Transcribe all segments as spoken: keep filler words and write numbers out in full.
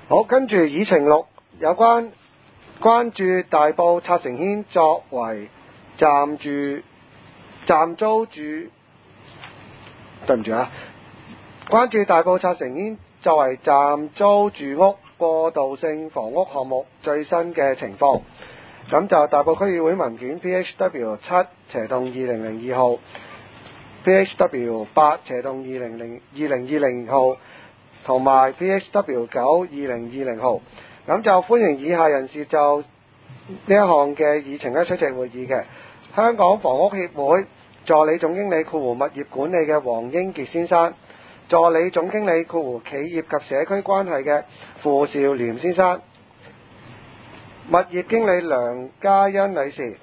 好，跟住議程六有關關注大埔拆成軒作為暫住暫租住，對唔住啊，關注大埔拆成軒作為暫租住屋過渡性房屋項目最新嘅情況。咁就大埔區議會文件 P H W 七斜洞二零零二號、P H W 八斜洞二零零二零二零號同埋 P H W 九二零二零號。咁就歡迎以下人士就呢一項嘅議程咧出席會議嘅：香港房屋協會助理總經理括弧物業管理嘅黃英傑先生，助理總經理括弧企業及社區關係嘅傅兆廉先生，物業經理梁嘉欣女士。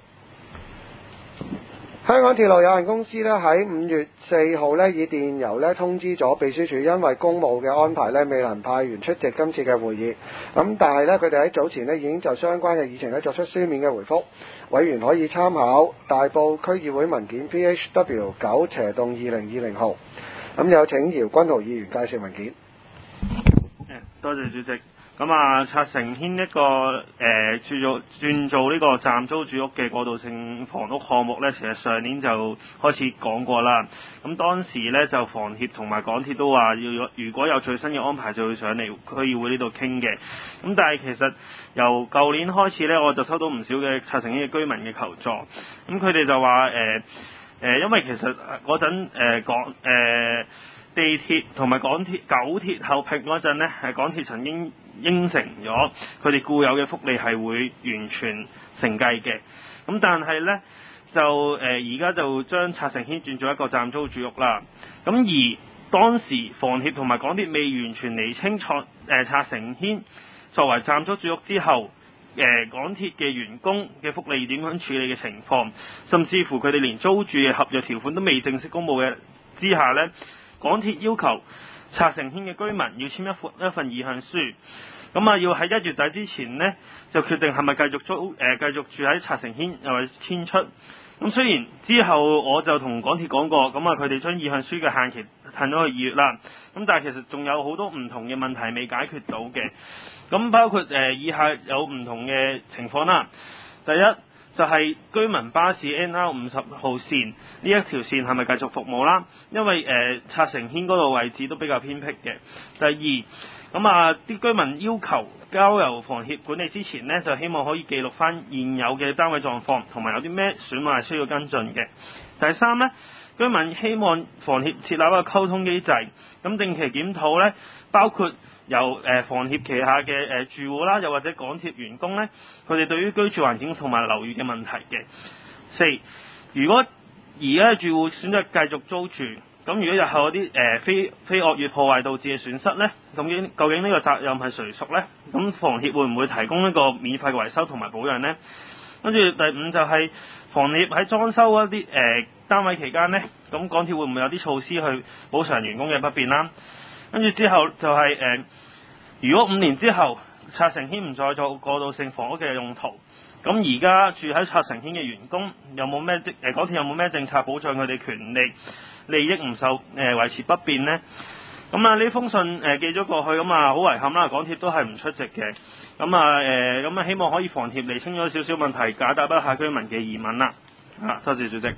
香港鐵路有限公司咧喺五月四號咧以電郵咧通知咗秘書處，因為公務嘅安排咧未能派員出席今次嘅會議。咁但係咧佢哋喺早前咧已經就相關嘅議程咧作出書面嘅回覆，委員可以參考大埔區議會文件 P H W 九斜洞二零二零號。咁有請姚君豪議員介紹文件。 多謝主席。咁啊，拆成軒一個誒轉做轉做呢個暫租住屋嘅過渡性房屋項目呢，其實上年就開始講過啦。咁當時呢，就房協同埋港鐵都話要如果有最新嘅安排就會上嚟區議會呢度傾嘅。咁但係其實由舊年開始呢，我就收到唔少嘅拆成軒嘅居民嘅求助。咁佢哋就話誒誒，因為其實嗰陣誒講誒地鐵同埋港鐵九鐵合併嗰陣呢，係港鐵曾經應承咗佢哋固有嘅福利係會完全承繼嘅。咁但係呢，就誒而家就將拆成軒轉做一個暫租住屋啦。咁而當時房協同埋港鐵未完全釐清錯誒拆成軒作為暫租住屋之後，誒港鐵嘅員工嘅福利點樣處理嘅情況，甚至乎佢哋連租住嘅合約條款都未正式公佈嘅之下呢，港鐵要求拆成軒嘅居民要簽一份一份意向書，咁啊要喺一月底之前呢，就決定係咪繼續租誒、呃、繼續住喺拆成軒，又係遷出。咁雖然之後我就同港鐵講過，咁啊佢哋將意向書嘅限期褪咗去二月啦，咁但係其實仲有好多唔同嘅問題未解決到嘅，咁包括誒、呃、以下有唔同嘅情況啦。第一就係居民巴士 N R 五十號線呢一條線係咪繼續服務啦？因為誒、呃、拆成軒嗰度位置都比較偏僻嘅。第二，咁啊啲居民要求交由房協管理之前呢，就希望可以記錄翻現有嘅單位狀況，同埋有啲咩損壞係需要跟進嘅。第三呢，居民希望房協設立一個溝通機制，咁定期檢討呢，包括由誒、呃、房協旗下嘅誒、呃、住戶啦，又或者港鐵員工呢，佢哋對於居住環境同埋樓宇嘅問題嘅。四，如果而家嘅住戶選擇繼續租住，咁如果日後有啲誒非非惡意破壞導致嘅損失呢，咁究竟呢個責任係誰屬呢？咁房協會唔會提供一個免費嘅維修同埋保養呢？跟住第五就係房協喺裝修一啲誒、呃、單位期間呢，咁港鐵會唔會有啲措施去補償員工嘅不便啦？跟住之後就係、是、誒、呃，如果五年之後拆成軒唔再做過渡性房屋嘅用途，咁而家住喺拆成軒嘅員工有冇咩誒港鐵有冇咩政策保障佢哋權利利益唔受誒、呃、維持不變呢？咁啊呢封信誒、呃、寄咗過去，咁啊好遺憾啦，港鐵都係唔出席嘅。咁啊誒咁啊希望可以房協釐清咗少少問題，解答一下居民嘅疑問啦。啊，多謝主席。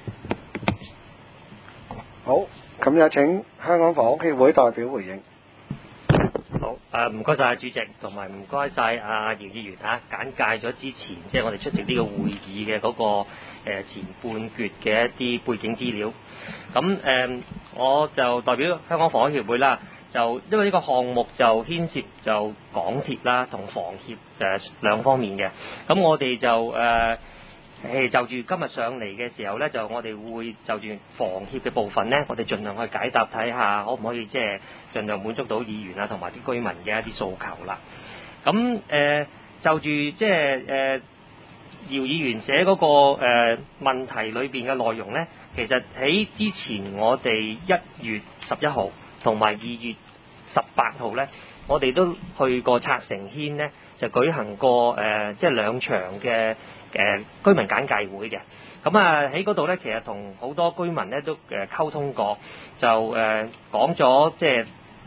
好，咁有請香港房屋協會代表回應。 好，誒唔該晒主席，同埋唔該晒阿姚議員嚇簡介咗之前即係我哋出席呢個會議嘅嗰、那個、呃、前半段嘅一啲背景資料。咁誒、呃、我就代表香港房屋協會啦，就因為呢個項目就牽涉就港鐵啦同房協誒、呃、兩方面嘅，咁我哋就誒。呃誒就住今日上嚟嘅時候呢，就我哋會就住房協嘅部分呢，我哋盡量去解答睇下，可唔可以即係盡量滿足到議員啊同埋啲居民嘅一啲訴求啦。咁誒、呃、就住即係誒姚議員寫嗰、那個誒、呃、問題裏邊嘅內容呢，其實喺之前我哋一月十一號同埋二月十八號呢，我哋都去過拆成軒呢，就舉行過誒、呃、即係兩場嘅。誒、呃、居民簡介會嘅，咁啊喺嗰度咧，其實同好多居民咧都誒溝通過，就誒講咗即係一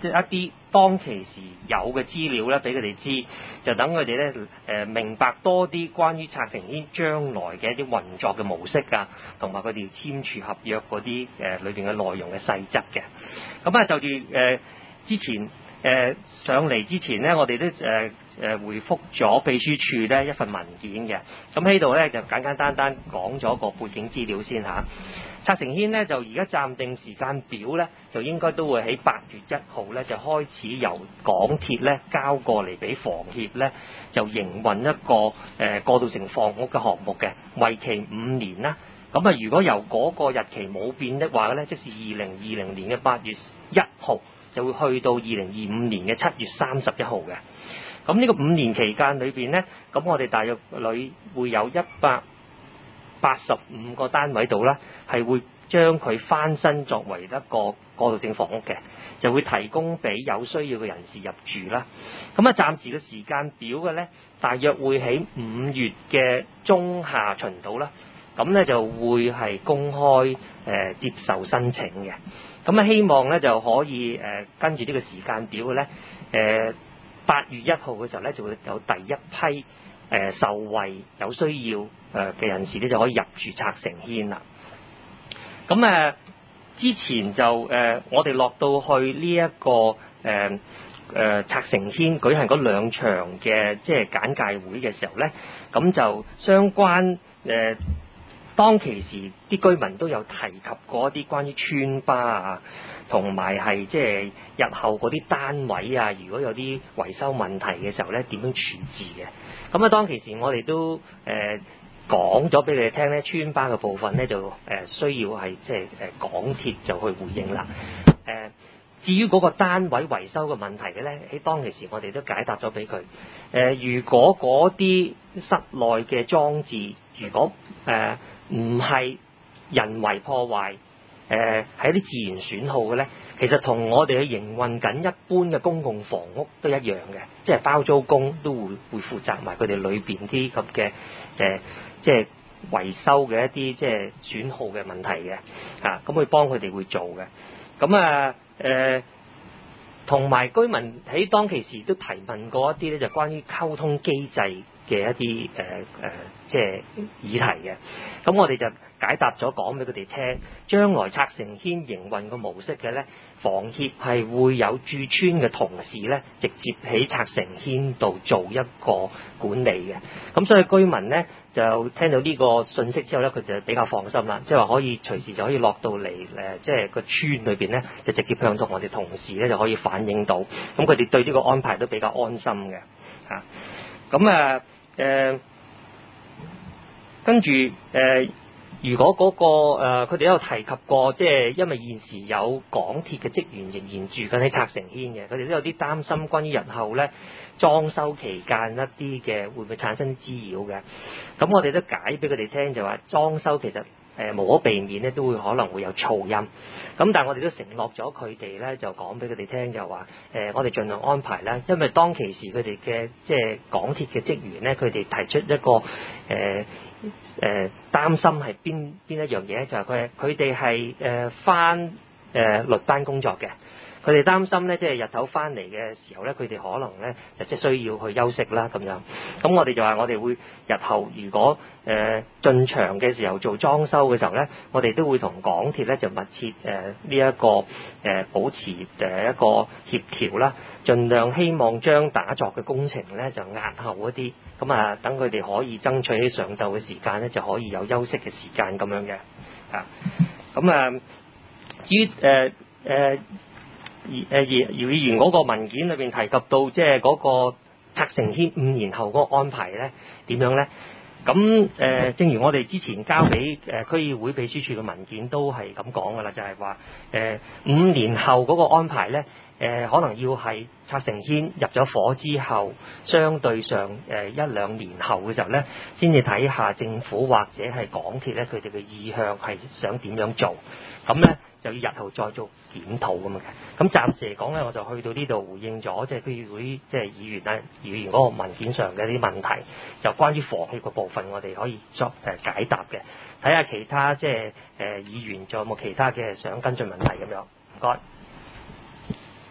一啲當其時有嘅資料咧，俾佢哋知，就等佢哋咧誒明白多啲關於拆成軒將來嘅一啲運作嘅模式啊，同埋佢哋簽署合約嗰啲誒裏邊嘅內容嘅細則嘅。咁啊就住誒、呃、之前誒、呃、上嚟之前咧，我哋都誒誒、呃、回覆咗秘書處咧一份文件嘅。咁喺度咧就簡簡單單講咗個背景資料先嚇。拆成軒咧就而家暫定時間表咧，就應該都會喺八月一號咧就開始由港鐵咧交過嚟俾房協咧，就營運一個誒、呃、過渡性房屋嘅項目嘅，為期五年啦。咁啊，如果由嗰個日期冇變的話咧，即是二零二零年嘅八月一號，就會去到二零二五年嘅七月三十一號嘅。咁呢個五年期間裏邊咧，咁我哋大約裏會有一百八十五個單位度啦，係會將佢翻新作為一個過渡性房屋嘅，就會提供俾有需要嘅人士入住啦。咁啊，暫時嘅時間表嘅咧，大約會喺五月嘅中下旬度啦。咁咧就會係公開誒、呃、接受申請嘅。咁啊，希望咧就可以誒、呃、跟住呢個時間表嘅咧，誒八月一號嘅時候咧就會有第一批誒、呃、受惠有需要誒嘅人士咧就可以入住拆成軒啦。咁誒、呃、之前就誒、呃、我哋落到去呢、這、一個誒誒、呃、拆成軒舉行嗰兩場嘅即係簡介會嘅時候咧，咁就相關誒。呃當其時啲居民都有提及過一啲關於村巴啊，同埋係即係日後嗰啲單位啊，如果有啲維修問題嘅時候咧，點樣處置嘅？咁啊，當其時我哋都誒、呃、講咗俾你哋聽咧，村巴嘅部分咧就誒、呃、需要係即係誒港鐵就去回應啦。誒、呃、至於嗰個單位維修嘅問題嘅咧，喺當其時我哋都解答咗俾佢。誒、呃、如果嗰啲室內嘅裝置，如果誒、呃唔係人為破壞，誒、呃、係一啲自然損耗嘅咧，其實同我哋去營運緊一般嘅公共房屋都一樣嘅，即係包租公都會會負責埋佢哋裏邊啲咁嘅誒，即係維修嘅一啲即係損耗嘅問題嘅，啊咁去幫佢哋會做嘅，咁啊誒，同、呃、埋居民喺當其時都提問過一啲咧，就關於溝通機制嘅一啲誒誒，即係議題嘅，咁我哋就解答咗講俾佢哋聽，將來拆成軒營運個模式嘅咧，房協係會有駐村嘅同事咧，直接喺拆成軒度做一個管理嘅，咁所以居民咧就聽到呢個信息之後咧，佢就比較放心啦，即係話可以隨時就可以落到嚟誒，即係個村裏邊咧，就直接向同我哋同事咧就可以反映到，咁佢哋對呢個安排都比較安心嘅，嚇，咁啊。誒、呃，跟住誒、呃，如果嗰、那個佢哋、呃、都有提及過，即係因為現時有港鐵嘅職員仍然住緊喺拆成軒嘅，佢哋都有啲擔心關於日後咧裝修期間一啲嘅會唔會產生滋擾嘅，咁我哋都解俾佢哋聽，就話裝修其實。誒、呃、無可避免咧，都會可能會有噪音。咁但係我哋都承諾咗佢哋咧，就講俾佢哋聽，就話誒、呃、我哋盡量安排啦。因為當其時佢哋嘅即係港鐵嘅職員咧，佢哋提出一個誒誒、呃呃、擔心係邊邊一樣嘢，就係佢佢哋係誒返誒律班工作嘅。佢哋擔心咧，即係日頭翻嚟嘅時候咧，佢哋可能咧就即係需要去休息啦咁樣。咁我哋就話我哋會日後如果誒、呃、進場嘅時候做裝修嘅時候咧，我哋都會同港鐵咧就密切誒呢一個誒、呃、保持誒一個協調啦，盡量希望將打鑿嘅工程咧就押後一啲，咁啊等佢哋可以爭取喺上晝嘅時間咧就可以有休息嘅時間咁樣嘅。啊，咁啊至於誒誒。呃呃而誒而姚議員嗰個文件裏邊提及到，即係嗰個拆成軒五年後嗰個安排咧點樣咧？咁誒、呃，正如我哋之前交俾誒區議會秘書處嘅文件都係咁講㗎啦，就係話誒五年後嗰個安排咧，誒、呃、可能要係拆成軒入咗伙之後，相對上誒、呃、一兩年後嘅時候咧，先至睇下政府或者係港鐵咧佢哋嘅意向係想點樣做，咁咧就要日後再做檢討咁嘅。咁暫時嚟講咧，我就去到呢度回應咗即係區議會即係議員啊議員嗰個文件上嘅啲問題，就關於房協嘅部分，我哋可以作誒解答嘅。睇下其他即係誒議員仲有冇其他嘅想跟進問題咁樣，唔該。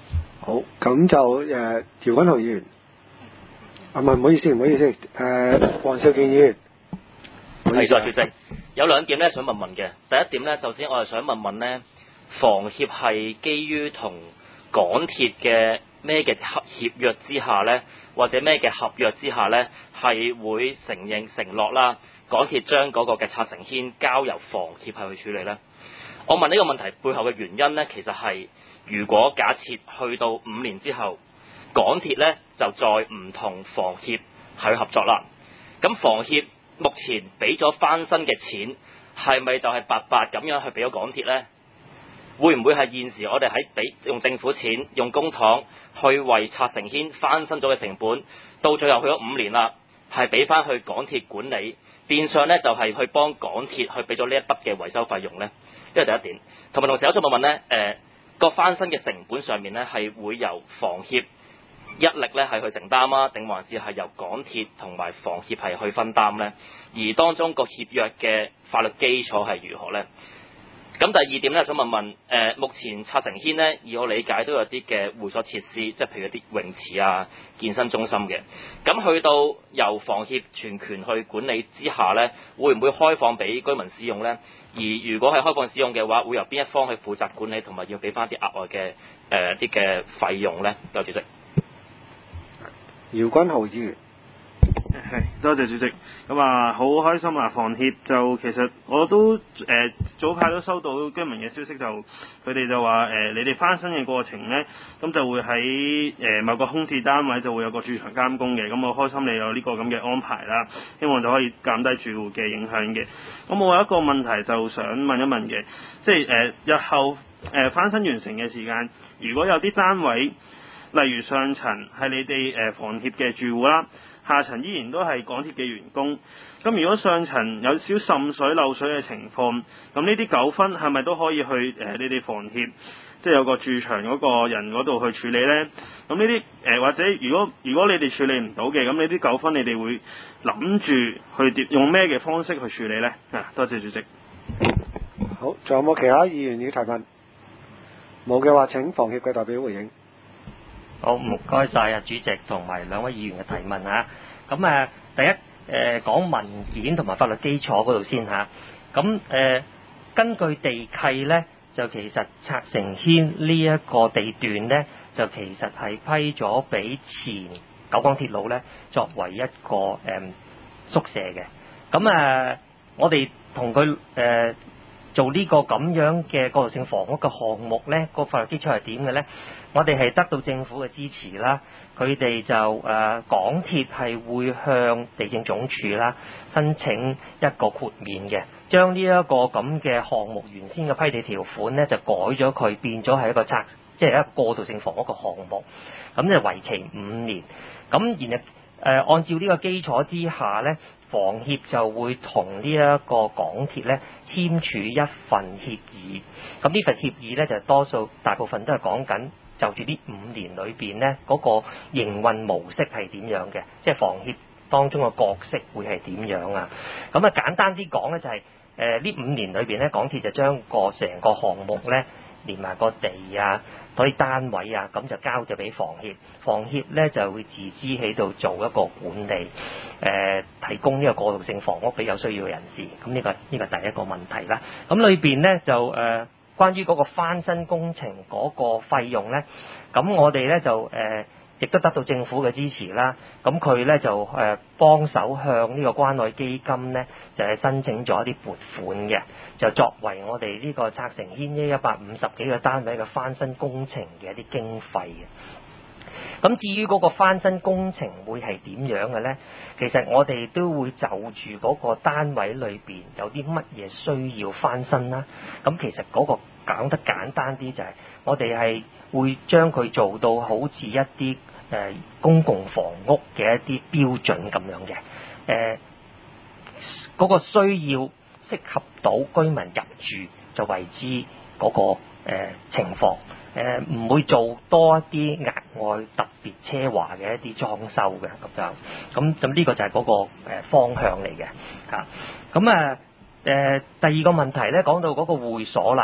好，咁就誒姚君豪議員，啊唔係唔好意思唔好意思，誒、呃、黃兆健議員， 係在主席，有兩點咧想問問嘅。第一點咧，首先我係想問問咧，房協係基於同港鐵嘅咩嘅協約之下咧，或者咩嘅合約之下咧，係會承認承諾啦，港鐵將嗰個嘅拆成軒交由房協係去處理咧？我問呢個問題背後嘅原因咧，其實係如果假設去到五年之後，港鐵咧就再唔同房協係去合作啦，咁房協目前俾咗翻新嘅錢，係咪就係白白咁樣去俾咗港鐵呢？會唔會係現時我哋喺俾用政府錢、用公帑去為拆成軒翻新咗嘅成本，到最後去咗五年啦，係俾翻去港鐵管理，變相呢就係去幫港鐵去俾咗呢一筆嘅維修費用呢？呢個第一點。同埋同時有再問問呢，誒、呃、個翻新嘅成本上面呢，係會由房協一力咧係去承擔啊，定還是係由港鐵同埋房協係去分擔呢？而當中個協約嘅法律基礎係如何呢？咁第二點咧，想問問誒、呃，目前拆成軒呢，以我理解都有啲嘅會所設施，即係譬如一啲泳池啊、健身中心嘅。咁去到由房協全權去管理之下呢，會唔會開放俾居民使用呢？而如果係開放使用嘅話，會由邊一方去負責管理，同埋要俾翻啲額外嘅誒啲嘅費用呢？多謝主席。 姚君豪議員， 係多謝主席。咁啊，好開心啊！房協就其實我都誒、呃、早排都收到居民嘅消息就，就佢哋就話誒、呃，你哋翻新嘅過程咧，咁就會喺誒、呃、某個空置單位就會有個駐場監工嘅。咁我開心你有呢個咁嘅安排啦，希望就可以減低住戶嘅影響嘅。咁我有一個問題就想問一問嘅，即係誒、呃、日後誒、呃、翻新完成嘅時間，如果有啲單位，例如上層係你哋誒房協嘅住戶啦，下層依然都係港鐵嘅員工。咁如果上層有少滲水漏水嘅情況，咁呢啲糾紛係咪都可以去誒、呃、你哋房協，即係有個駐場嗰個人嗰度去處理呢？咁呢啲誒或者如果如果你哋處理唔到嘅，咁呢啲糾紛你哋會諗住去點用咩嘅方式去處理呢？啊，多謝主席。 好，仲有冇其他議員要提問？冇嘅話，請房協嘅代表回應。 好，唔該晒啊，主席同埋兩位議員嘅提問嚇。咁啊，第一誒、呃、講文件同埋法律基礎嗰度先嚇。咁、啊、誒、呃、根據地契咧，就其實拆成軒呢一個地段咧，就其實係批咗俾前九廣鐵路咧作為一個誒、呃、宿舍嘅。咁啊，我哋同佢誒做呢個咁樣嘅過渡性房屋嘅項目咧，個法律基礎係點嘅咧？我哋係得到政府嘅支持啦，佢哋就誒、呃、港鐵係會向地政總署啦申請一個豁免嘅，將呢一個咁嘅項目原先嘅批地條款咧就改咗佢，變咗係一個拆，即係一個過渡性房屋嘅項目，咁就為期五年。咁然後誒、呃、按照呢個基礎之下咧，房協就會同呢一個港鐵咧簽署一份協議。咁呢份協議咧就多數大部分都係講緊就住呢五年裏邊咧嗰個營運模式係點樣嘅，即係房協當中嘅角色會係點樣啊？咁啊簡單啲講咧就係誒呢五年裏邊咧，港鐵就將個成個項目咧連埋個地啊、嗰啲單位啊，咁就交咗俾房協。房協咧就會自資喺度做一個管理，誒、呃、提供呢個過渡性房屋俾有需要嘅人士。咁呢、呢個呢、呢個第一個問題啦。咁裏邊咧就誒、呃、關於嗰個翻新工程嗰個費用咧，咁我哋咧就誒。呃亦都得到政府嘅支持啦，咁佢咧就誒幫手向呢個關愛基金咧就係申請咗一啲撥款嘅，就作為我哋呢個拆成軒呢一百五十幾個單位嘅翻新工程嘅一啲經費嘅。咁至於嗰個翻新工程會係點樣嘅咧？其實我哋都會就住嗰個單位裏邊有啲乜嘢需要翻新啦。咁其實嗰個講得簡單啲就係、是、我哋係會將佢做到好似一啲誒、呃、公共房屋嘅一啲標準咁樣嘅，誒、呃、嗰、那個需要適合到居民入住就為之嗰、那個誒、呃、情況，誒、呃、唔會做多一啲額外特別奢華嘅一啲裝修嘅咁樣，咁咁呢個就係嗰、那個、呃、方向嚟嘅嚇。咁啊誒、呃、第二個問題咧講到嗰個會所啦。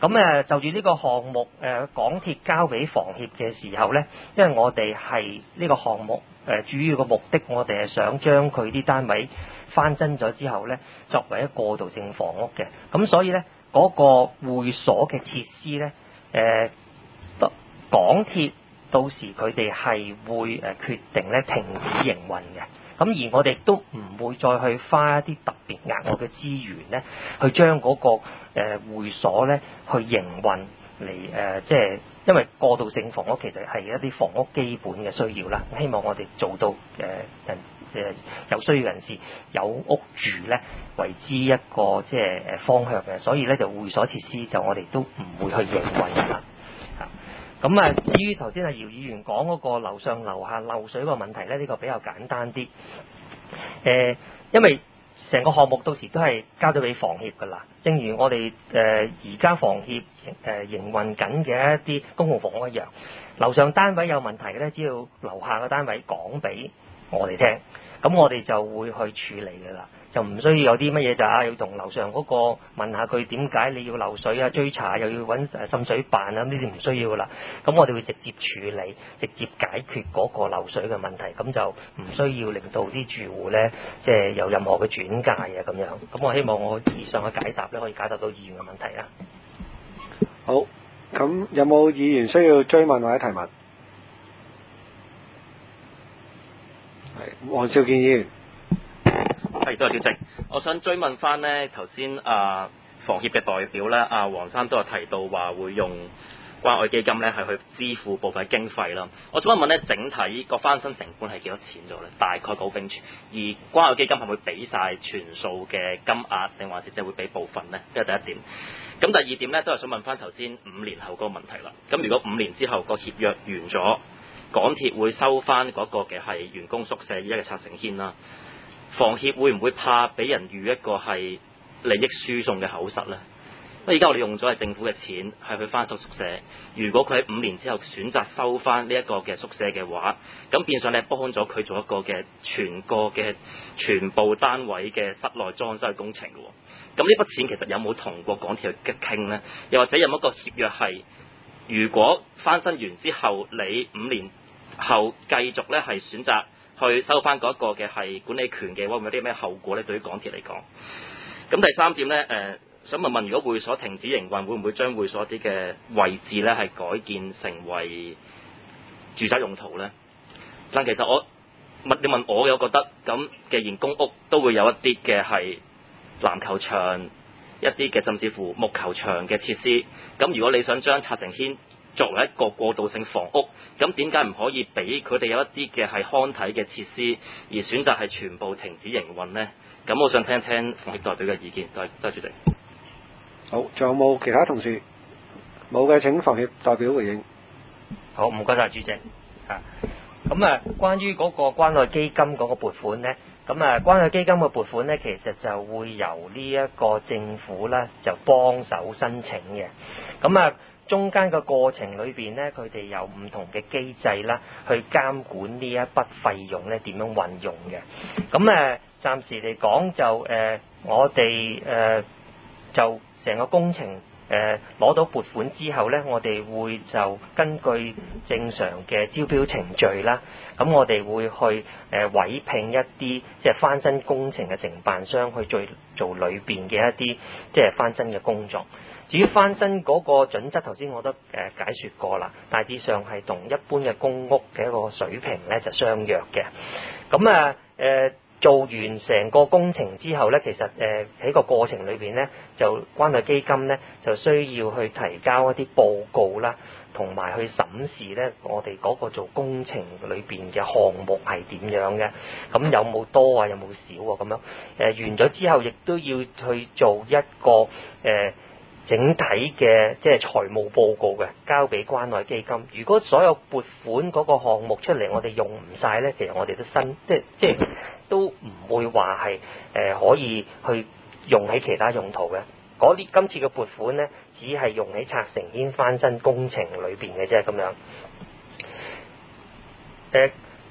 咁誒就住呢個項目誒港鐵交俾房協嘅時候咧，因為我哋係呢個項目誒主要嘅目的，我哋係想將佢啲單位翻新咗之後咧，作為一個過渡性房屋嘅。咁所以咧嗰個會所嘅設施咧，誒港鐵到時佢哋係會誒決定咧停止營運嘅。咁而我哋都唔會再去花一啲特別額外嘅資源咧，去將嗰個誒會所咧去營運嚟誒，即係因為過渡性房屋其實係一啲房屋基本嘅需要啦。希望我哋做到誒人誒有需要人士有屋住咧，為之一個即係誒方向嘅。所以咧就會所設施就我哋都唔會去營運㗎啦。咁啊，至於頭先阿姚議員講嗰個樓上樓下漏水個問題咧，呢、呢個比較簡單啲。誒、呃，因為成個項目到時都係交咗俾房協㗎啦。正如我哋誒而家房協誒、呃、營運緊嘅一啲公共房屋一樣，樓上單位有問題嘅咧，只要樓下嘅單位講俾我哋聽，咁我哋就會去處理㗎啦。就唔需要有啲乜嘢就啊，要同樓上嗰個問下佢點解你要漏水啊，追查又要揾誒滲水辦啊，呢啲唔需要噶啦。咁我哋會直接處理，直接解決嗰個漏水嘅問題，咁就唔需要令到啲住戶咧，即係有任何嘅轉介啊咁樣。咁我希望我以上嘅解答咧，可以解答到議員嘅問題啊。 好，咁有冇議員需要追問或者提問？係黃少健議員。 係，多謝主席。我想追問翻呢頭先啊房協嘅代表咧，阿、啊、黃生都有提到話會用關愛基金咧係去支付部分經費啦。我想問問咧，整體個翻新成本係幾多錢咗咧？大概個冰存，而關愛基金係會俾晒全數嘅金額，定還是即係會俾部分呢？呢係第一點。咁第二點咧，都係想問翻頭先五年後嗰個問題啦。咁如果五年之後個協約完咗，港鐵會收翻嗰個嘅係員工宿舍依家嘅拆成軒啦。房協會唔會怕俾人預一個係利益輸送嘅口實呢？因為而家我哋用咗係政府嘅錢係去翻收宿舍，如果佢喺五年之後選擇收翻呢一個嘅宿舍嘅話，咁變相你係幫咗佢做一個嘅全個嘅全部單位嘅室內裝修嘅工程嘅喎。咁呢筆錢其實有冇同過港鐵去傾呢？又或者有冇一個協約係，如果翻新完之後，你五年後繼續咧係選擇去收翻嗰一個嘅係管理權嘅話，會唔會有啲咩後果咧？對於港鐵嚟講，咁第三點咧，誒、呃、想問問，如果會所停止營運，會唔會將會所啲嘅位置咧係改建成為住宅用途咧？但其實我問你問我，有覺得咁，既然公屋都會有一啲嘅係籃球場、一啲嘅甚至乎木球場嘅設施，咁如果你想將拆成軒作為一個過渡性房屋，咁點解唔可以俾佢哋有一啲嘅係康體嘅設施，而選擇係全部停止營運呢？咁我想聽一聽房協代表嘅意見。多謝，多謝主席。 好，仲有冇其他同事？冇嘅，請房協代表回應。 好，唔該晒主席。啊，咁啊，關於嗰個關愛基金嗰個撥款呢，咁啊，關愛基金嘅撥款呢，其實就會由呢一個政府咧就幫手申請嘅。咁啊，中間嘅過程裏邊呢，佢哋有唔同嘅機制啦，去監管呢一筆費用咧點樣運用嘅。咁誒，暫時嚟講就誒、呃，我哋誒、呃、就成個工程誒攞、呃、到撥款之後呢，我哋會就根據正常嘅招標程序啦，咁我哋會去誒、呃、委聘一啲即係翻新工程嘅承辦商去做做裏邊嘅一啲即係翻新嘅工作。至於翻新嗰個準則，頭先我都誒解説過啦，大致上係同一般嘅公屋嘅一個水平咧就相若嘅。咁啊誒做完成個工程之後咧，其實誒喺個過程裏邊咧，就關愛基金咧就需要去提交一啲報告啦，同埋去審視咧我哋嗰個做工程裏邊嘅項目係點樣嘅，咁有冇多啊，有冇少啊咁樣。誒、呃、完咗之後，亦都要去做一個誒。呃整體嘅即係財務報告嘅，交俾關愛基金。如果所有撥款嗰個項目出嚟，我哋用唔晒呢，其實我哋都新即係即係都唔會話係誒可以去用喺其他用途嘅。嗰啲今次嘅撥款呢，只係用喺拆成軒翻新工程裏邊嘅啫咁樣。誒、呃、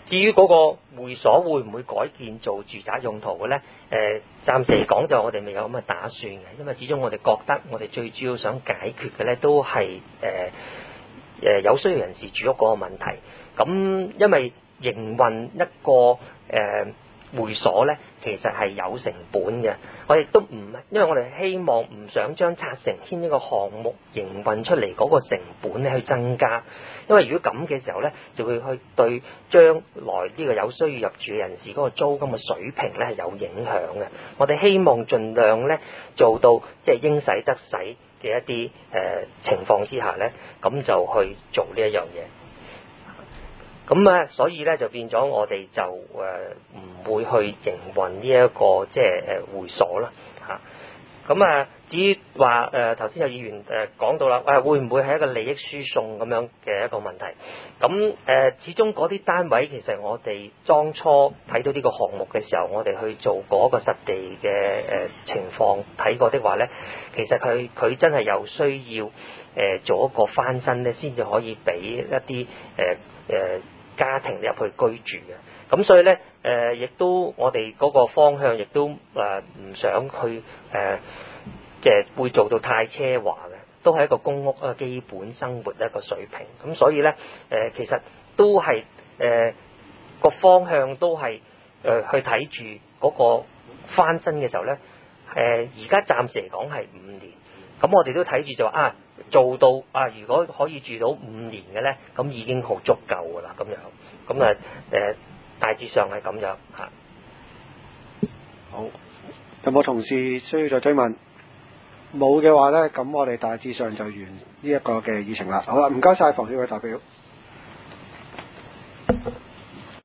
至於嗰個會所會唔會改建做住宅用途嘅呢？誒、呃，暫時嚟講就我哋未有咁嘅打算嘅，因為始終我哋覺得我哋最主要想解決嘅呢都係誒誒有需要人士住屋嗰個問題。咁因為營運一個誒、呃會所咧，其實係有成本嘅。我亦都唔，因為我哋希望唔想將拆成軒呢個項目營運出嚟嗰個成本咧去增加。因為如果咁嘅時候咧，就會去對將來呢個有需要入住嘅人士嗰個租金嘅水平咧係有影響嘅。我哋希望盡量咧做到即係應使得使嘅一啲誒、呃、情況之下咧，咁就去做呢一樣嘢。咁啊，所以咧就變咗我哋就誒唔會去營運呢一個即係誒會所啦嚇。咁啊，至於話誒頭先有議員誒講到啦，誒、呃、會唔會係一個利益輸送咁樣嘅一個問題？咁誒、呃、始終嗰啲單位其實我哋當初睇到呢個項目嘅時候，我哋去做嗰個實地嘅誒、呃、情況睇過的話咧，其實佢佢真係有需要誒、呃、做一個翻新咧，先至可以俾一啲誒誒家庭入去居住嘅。咁所以咧，誒、呃、亦都我哋嗰個方向亦都誒唔、呃、想去誒，即、呃、係會做到太奢華嘅，都係一個公屋一個基本生活一個水平。咁所以咧，誒、呃、其實都係誒個方向都係誒、呃、去睇住嗰個翻新嘅時候咧，誒而家暫時嚟講係五年。咁我哋都睇住就話啊，做到啊，如果可以住到五年嘅咧，咁已經好足夠㗎啦。咁樣咁啊誒。大致上係咁樣嚇。 好，有冇同事需要再追問？冇嘅話呢，咁我哋大致上就完呢一個嘅議程啦。好啦，唔該晒房協嘅代表。